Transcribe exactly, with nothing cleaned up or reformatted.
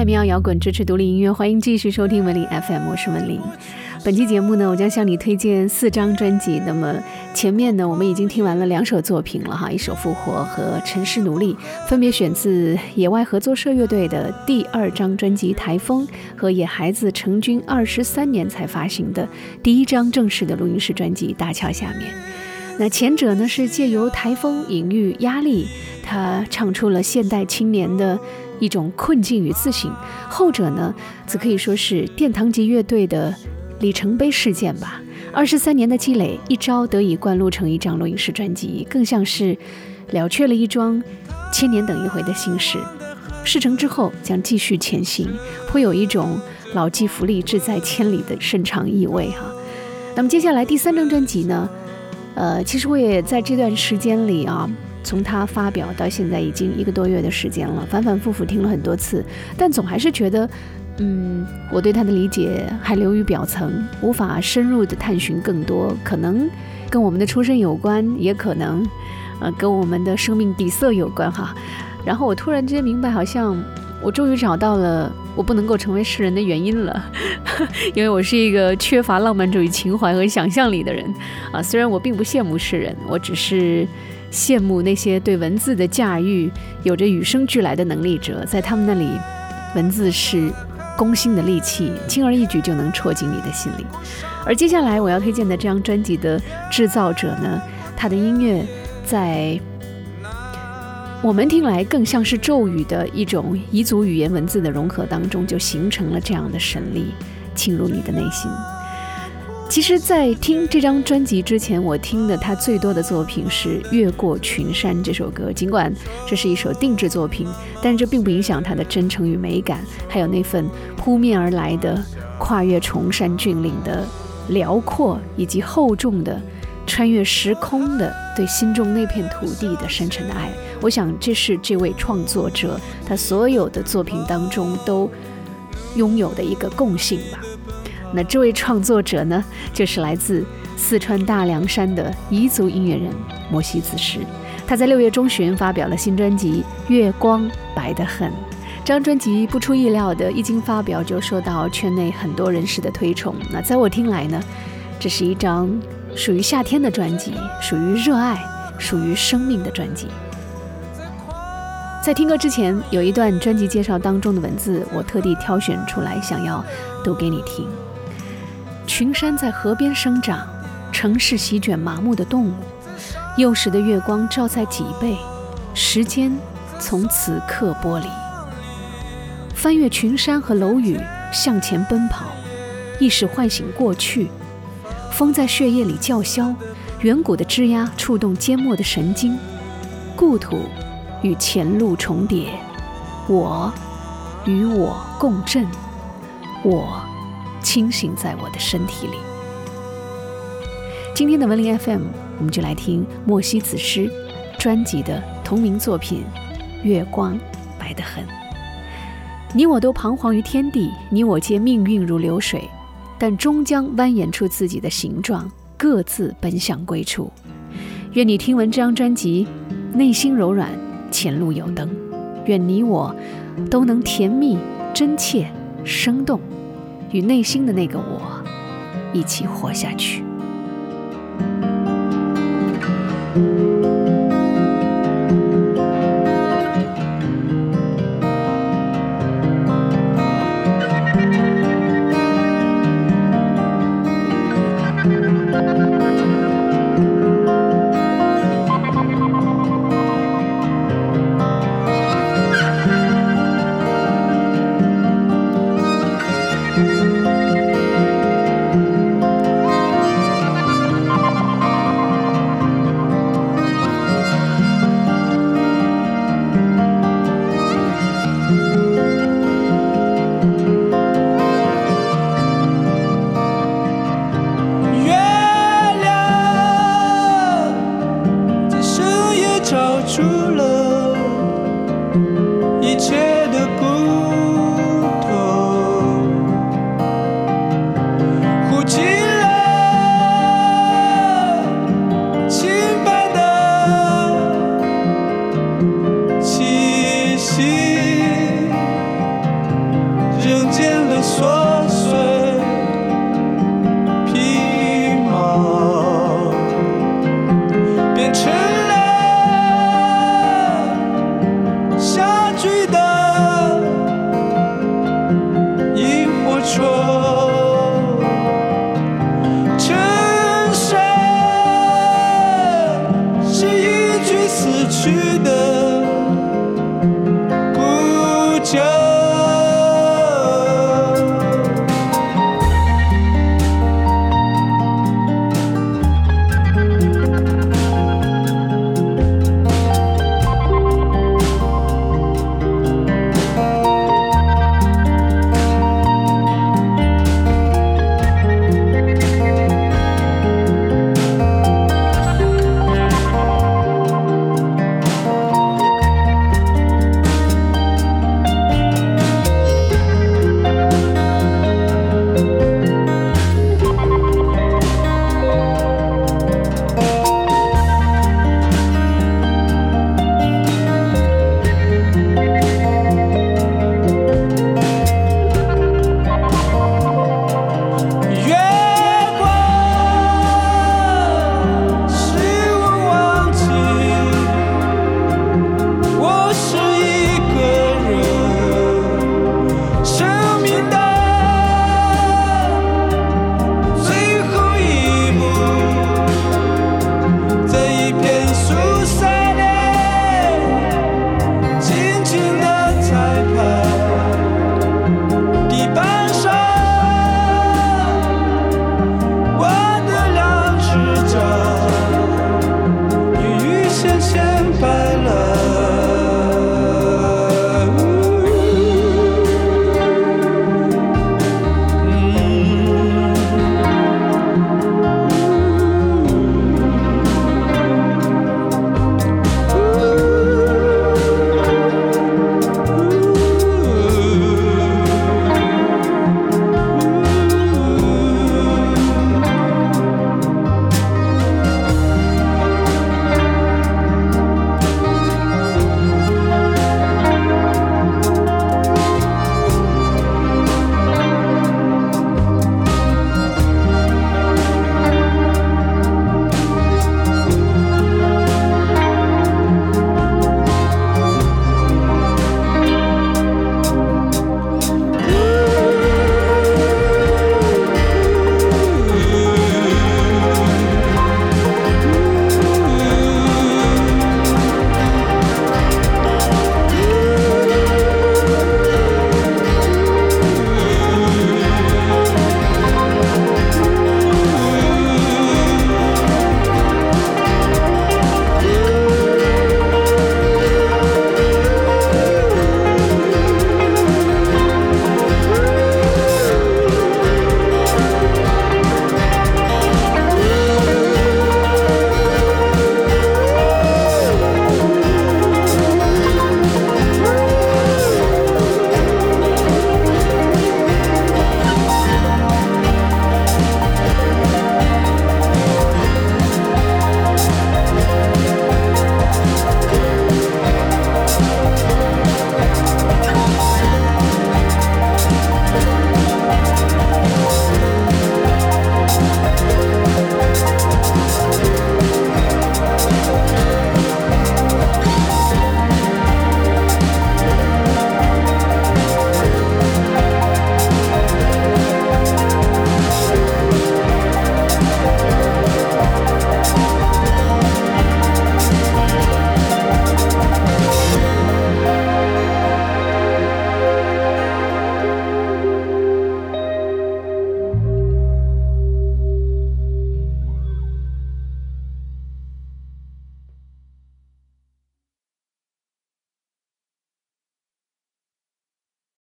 爱民谣摇滚，支持独立音乐，欢迎继续收听文林 F M， 我是文林。本期节目呢，我将向你推荐四张专辑。那么前面呢，我们已经听完了两首作品了哈，一首《复活》和《城市奴隶》，分别选自野外合作社乐队的第二张专辑《台风》和野孩子成军二十三年才发行的第一张正式的录音室专辑《大桥下面》。那前者呢，是借由台风隐喻压力，他唱出了现代青年的一种困境与自省；后者呢，则可以说是殿堂级乐队的里程碑事件吧。二十三年的积累，一朝得以灌录成一张录音室专辑，更像是了却了一桩千年等一回的心事。事成之后将继续前行，颇有一种老骥伏枥，志在千里的顺畅意味哈。那么接下来第三张专辑呢？呃，其实我也在这段时间里啊，从他发表到现在已经一个多月的时间了，反反复复听了很多次，但总还是觉得嗯，我对他的理解还流于表层，无法深入的探寻更多，可能跟我们的出身有关，也可能呃跟我们的生命底色有关哈。然后我突然之间明白，好像我终于找到了我不能够成为诗人的原因了因为我是一个缺乏浪漫主义情怀和想象力的人啊。虽然我并不羡慕诗人，我只是羡慕那些对文字的驾驭有着与生俱来的能力者，在他们那里文字是攻心的利器，轻而易举就能戳进你的心里。而接下来我要推荐的这张专辑的制造者呢，他的音乐在我们听来更像是咒语的一种彝族语言文字的融合当中，就形成了这样的神力侵入你的内心。其实在听这张专辑之前，我听的他最多的作品是《越过群山》这首歌，尽管这是一首定制作品，但这并不影响它的真诚与美感，还有那份扑面而来的跨越崇山峻岭的辽阔，以及厚重的穿越时空的对心中那片土地的深沉的爱。我想这是这位创作者他所有的作品当中都拥有的一个共性吧。那这位创作者呢，就是来自四川大凉山的彝族音乐人摩西子诗。他在六月中旬发表了新专辑《月光白得很》。这张专辑不出意料的一经发表就受到圈内很多人士的推崇。那在我听来呢，这是一张属于夏天的专辑，属于热爱，属于生命的专辑。在听歌之前，有一段专辑介绍当中的文字，我特地挑选出来想要读给你听。群山在河边生长，城市席卷麻木的动物，幼时的月光照在脊背，时间从此刻剥离。翻越群山和楼宇，向前奔跑，意识唤醒过去。风在血液里叫嚣，远古的枝桠触动缄默的神经，故土与前路重叠，我与我共振，我清醒在我的身体里。今天的文林 F M， 我们就来听莫西子诗专辑的同名作品《月光白得很》。你我都彷徨于天地，你我皆命运如流水，但终将蜿蜒出自己的形状，各自奔向归处。愿你听闻这张专辑，内心柔软，前路有灯。愿你我都能甜蜜、真切、生动，与内心的那个我一起活下去。 去的